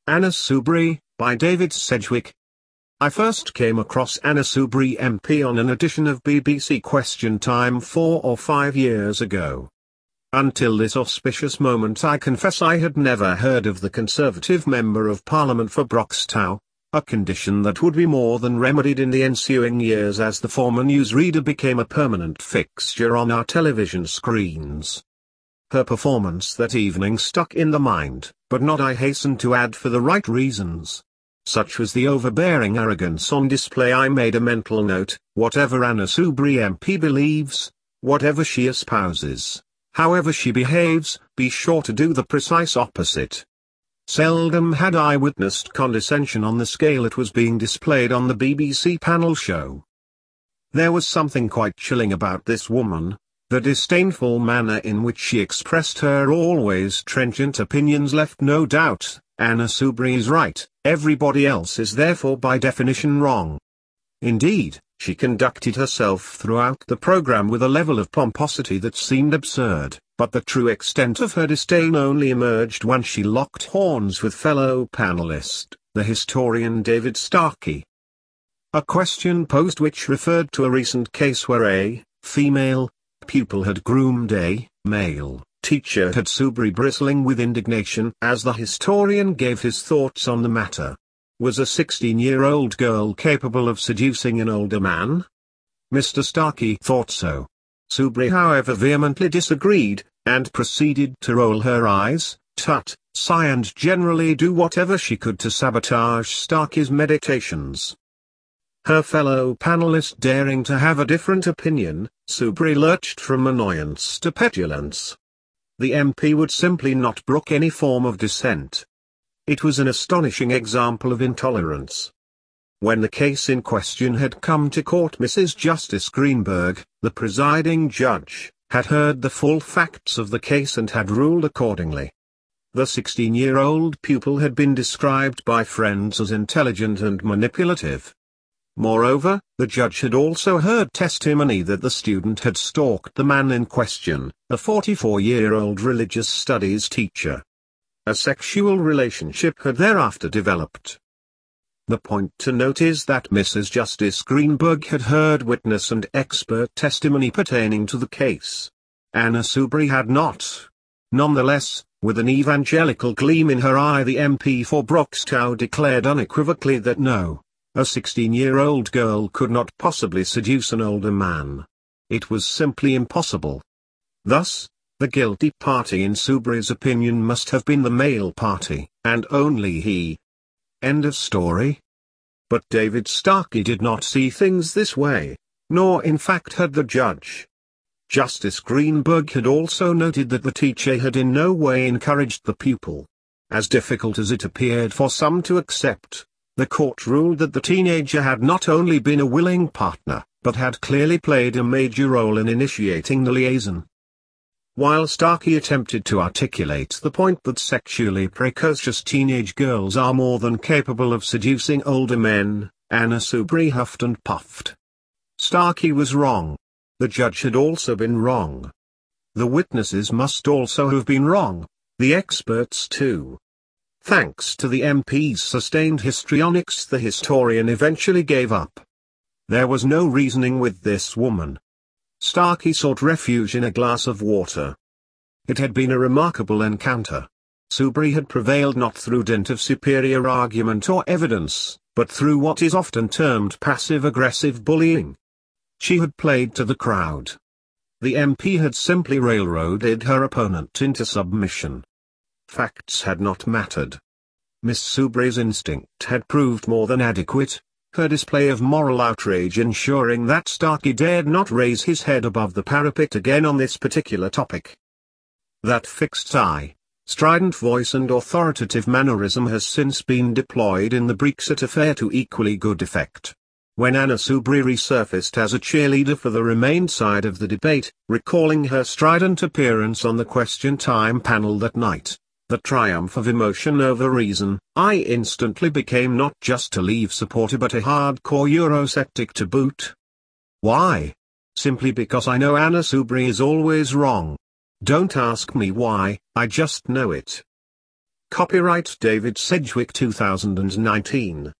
Anna Soubry, by David Sedgwick. I first came across Anna Soubry MP on an edition of BBC Question Time 4 or 5 years ago. Until this auspicious moment I confess I had never heard of the Conservative Member of Parliament for Broxtowe, a condition that would be more than remedied in the ensuing years as the former newsreader became a permanent fixture on our television screens. Her performance that evening stuck in the mind, but not, I hasten to add, for the right reasons. Such was the overbearing arrogance on display. I made a mental note: whatever Anna Soubry MP believes, whatever she espouses, however she behaves, be sure to do the precise opposite. Seldom had I witnessed condescension on the scale it was being displayed on the BBC panel show. There was something quite chilling about this woman. The disdainful manner in which she expressed her always trenchant opinions left no doubt: Anna Soubry is right, everybody else is therefore by definition wrong. Indeed, she conducted herself throughout the programme with a level of pomposity that seemed absurd, but the true extent of her disdain only emerged when she locked horns with fellow panellist, the historian David Starkey. A question posed which referred to a recent case where a female pupil had groomed a male teacher had Soubry bristling with indignation as the historian gave his thoughts on the matter. Was a 16-year-old girl capable of seducing an older man? Mr. Starkey thought so. Soubry however vehemently disagreed, and proceeded to roll her eyes, tut, sigh and generally do whatever she could to sabotage Starkey's meditations. Her fellow panellist daring to have a different opinion, Soubry lurched from annoyance to petulance. The MP would simply not brook any form of dissent. It was an astonishing example of intolerance. When the case in question had come to court, Mrs. Justice Greenberg, the presiding judge, had heard the full facts of the case and had ruled accordingly. The 16-year-old pupil had been described by friends as intelligent and manipulative. Moreover, the judge had also heard testimony that the student had stalked the man in question, a 44-year-old religious studies teacher. A sexual relationship had thereafter developed. The point to note is that Mrs. Justice Greenberg had heard witness and expert testimony pertaining to the case. Anna Soubry had not. Nonetheless, with an evangelical gleam in her eye, the MP for Broxtowe declared unequivocally that no, a 16-year-old girl could not possibly seduce an older man. It was simply impossible. Thus, the guilty party in Soubry's opinion must have been the male party, and only he. End of story. But David Starkey did not see things this way, nor in fact had the judge. Justice Greenberg had also noted that the teacher had in no way encouraged the pupil. As difficult as it appeared for some to accept, the court ruled that the teenager had not only been a willing partner, but had clearly played a major role in initiating the liaison. While Starkey attempted to articulate the point that sexually precocious teenage girls are more than capable of seducing older men, Anna Soubry huffed and puffed. Starkey was wrong. The judge had also been wrong. The witnesses must also have been wrong, the experts too. Thanks to the MP's sustained histrionics, the historian eventually gave up. There was no reasoning with this woman. Starkey sought refuge in a glass of water. It had been a remarkable encounter. Soubry had prevailed not through dint of superior argument or evidence, but through what is often termed passive-aggressive bullying. She had played to the crowd. The MP had simply railroaded her opponent into submission. Facts had not mattered. Miss Soubry's instinct had proved more than adequate, her display of moral outrage ensuring that Starkey dared not raise his head above the parapet again on this particular topic. That fixed eye, strident voice and authoritative mannerism has since been deployed in the Brexit affair to equally good effect. When Anna Soubry resurfaced as a cheerleader for the Remain side of the debate, recalling her strident appearance on the Question Time panel that night, the triumph of emotion over reason, I instantly became not just a Leave supporter but a hardcore Eurosceptic to boot. Why? Simply because I know Anna Soubry is always wrong. Don't ask me why, I just know it. Copyright David Sedgwick 2019.